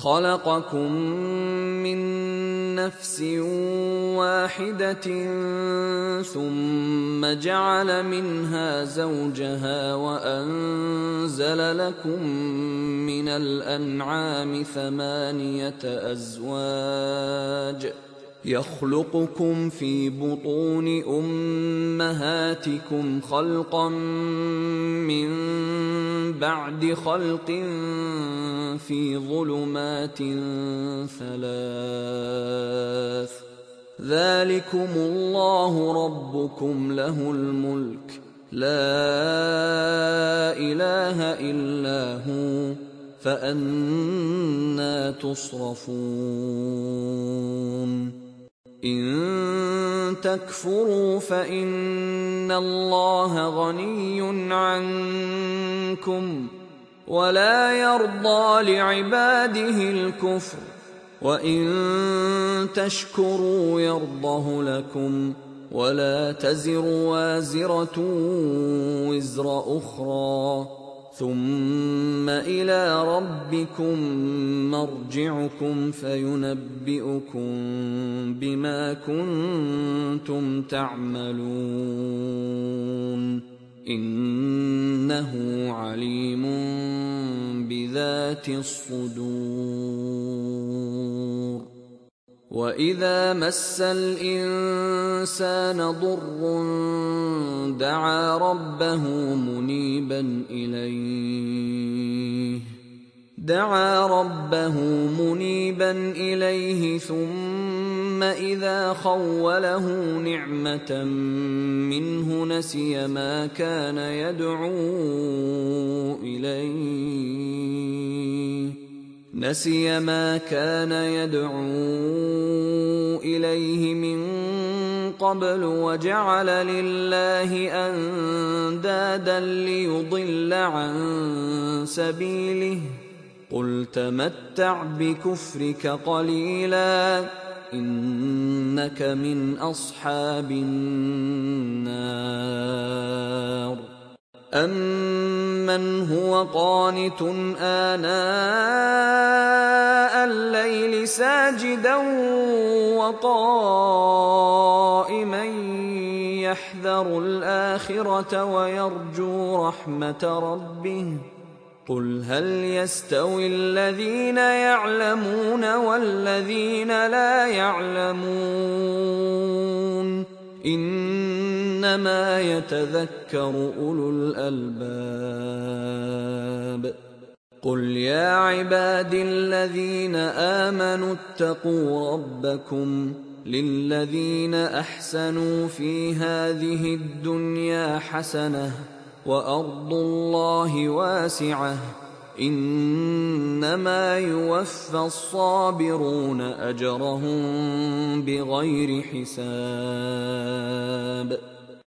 خلقكم من نفس واحدة ثم جعل منها زوجها وأنزل لكم من الأنعام 8 أزواج يخلقكم في بطون أمهاتكم خلقا من بعد خلق في ظلمات 3 ذلكم الله ربكم له الملك لا إله إلا هو فأنى تصرفون إن تكفروا فإن الله غني عنكم ولا يرضى لعباده الكفر وإن تشكروا يرضه لكم ولا تزر وازرة وزر أخرى ثم إلى ربكم مرجعكم فينبئكم بما كنتم تعملون إنه عليم بذات الصدور وإذا مس الإنسان ضر دعا ربه منيبا إليه ثم إذا خوله نعمة منه نسي ما كان يدعو إليه من قبل وجعل لله أندادا ليضل عن سبيله قل تمتع بكفرك قليلا إنك من أصحاب النار أمن هو قانت آناء الليل ساجدا وقائما يحذر الآخرة ويرجو رحمة ربه قل هل يستوي الذين يعلمون والذين لا يعلمون إنما يتذكر أولو الألباب قل يا عبادي الذين آمنوا اتقوا ربكم للذين أحسنوا في هذه الدنيا حسنة وأرض الله واسعة إنما يوفى الصابرون أجرهم بغير حساب